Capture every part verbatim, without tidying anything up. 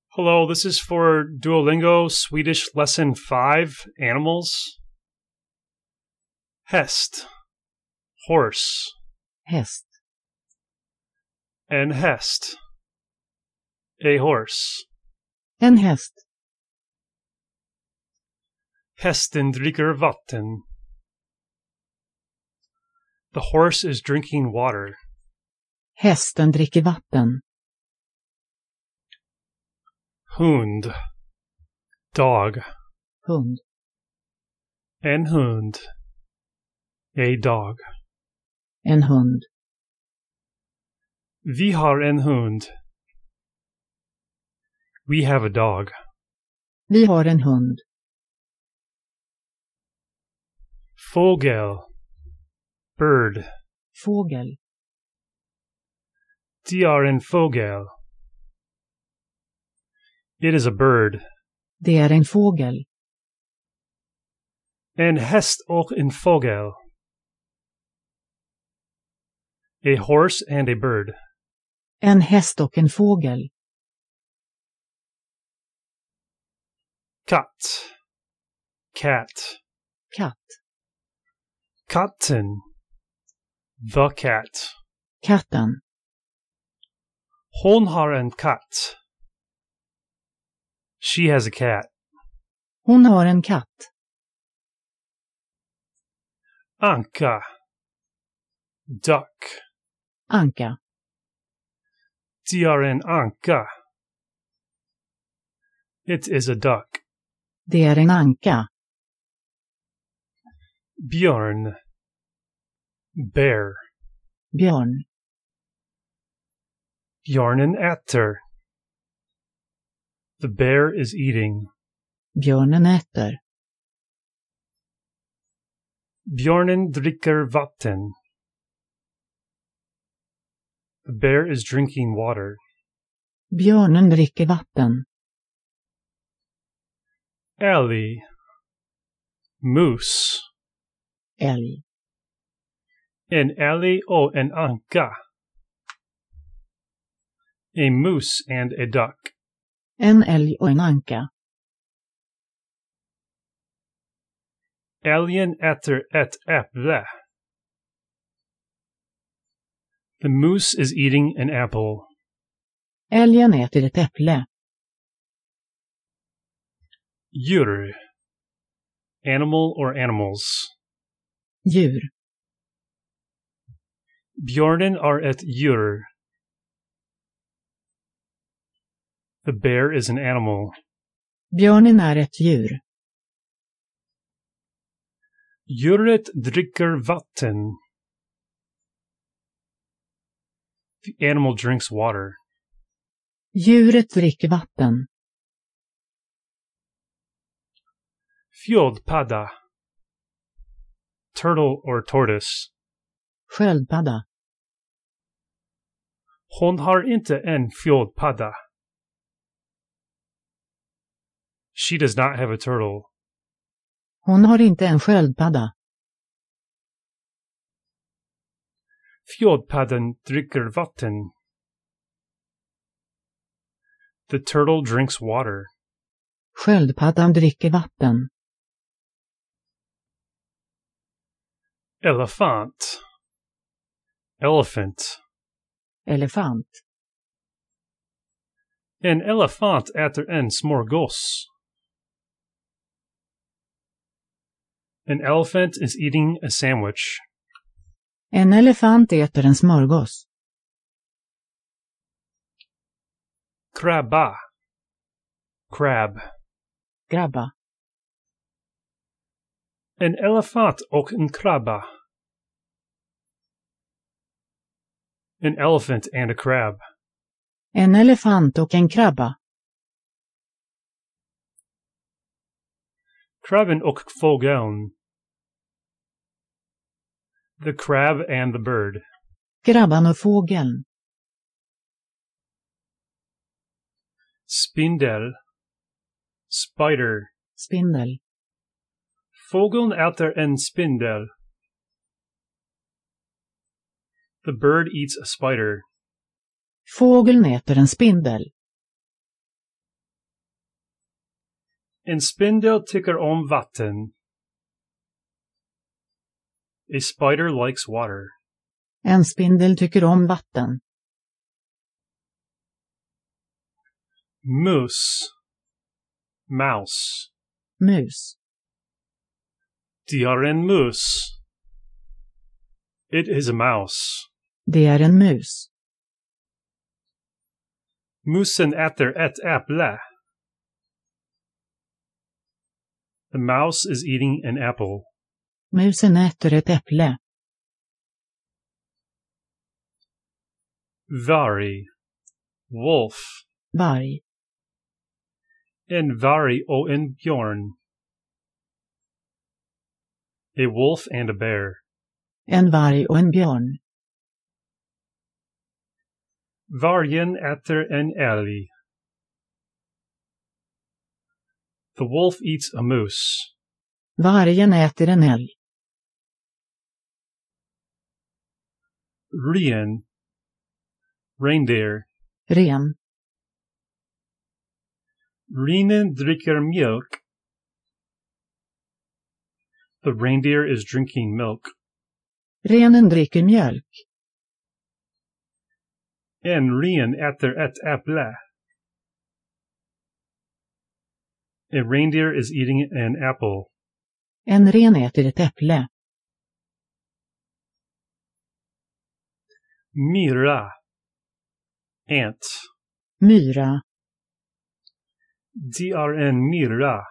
Hello, this is for Duolingo Swedish Lesson five, Animals. Häst, horse. Häst. En häst, a horse. En häst. Hästen dricker vatten. The horse is drinking water. Hästen dricker vatten. Hund, dog. Hund. En hund, a dog. En hund. Vi har en hund. We have a dog. Vi har en hund. Fågel, bird. Fågel. De är en fågel. It is a bird. Det är en fågel. En häst och en fågel. A horse and a bird. En häst och en fågel. Katt, cat. Katt. Katten, the cat. Katten. Hon har en katt. She has a cat. Hon har en katt. Anka, duck. Anka. De är en anka. It is a duck. Det är en anka. Björn, bear. Björn. Björnen äter. The bear is eating. Björnen äter. Björnen dricker vatten. The bear is drinking water. Björnen dricker vatten. Älg, moose. Älg. En älg och en anka. A moose and a duck. En älg och en anka. Älgen äter ett äpple. The moose is eating an apple. Älgen äter ett äpple. Djur, animal or animals. Djur. Björnen är ett djur. The bear is an animal. Björnen är ett djur. Djuret dricker vatten. The animal drinks water. Djuret dricker vatten. Fjöldpadda, turtle or tortoise. Sköldpadda. Hon har inte en fjöldpadda. She does not have a turtle. Hon har inte en sköldpadda. Fjöldpaddan dricker vatten. The turtle drinks water. Sköldpaddan dricker vatten. Elefant, elephant. Elefant. En elefant äter en smörgås. An elephant is eating a sandwich. En elefant äter en smörgås. Krabba, crab. Grabba. En elefant och en krabba. An elephant and a crab. En elefant och en krabba. Krabben och fågeln. The crab and the bird. Krabban och fågeln. Spindel, spider. Spindel. Fågeln äter en spindel. The bird eats a spider. Fågeln äter en spindel. En spindel tycker om vatten. A spider likes water. En spindel tycker om vatten. Moose. Mouse. Mus. De har en mus. It is a mouse. Det är en mus. Musen äter ett äpple. The mouse is eating an apple. Musen äter ett äpple. Varg. Wolf. Varg. En varg och en björn. A wolf and a bear. En varg och en björn. Vargen äter en älg. The wolf eats a moose. Vargen äter en älg. Ren. Reindeer. Ren. Renen dricker mjölk. The reindeer is drinking milk. Renen dricker mjölk. En ren äter ett äpple. A reindeer is eating an apple. En ren äter ett äpple. Myra. Ant. Myra. De är en myra.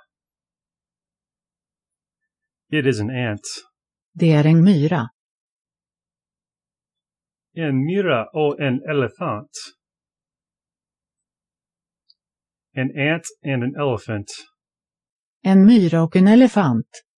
It is an ant. Det är en myra. En myra och en elefant. An ant and an elephant. En myra och en elefant.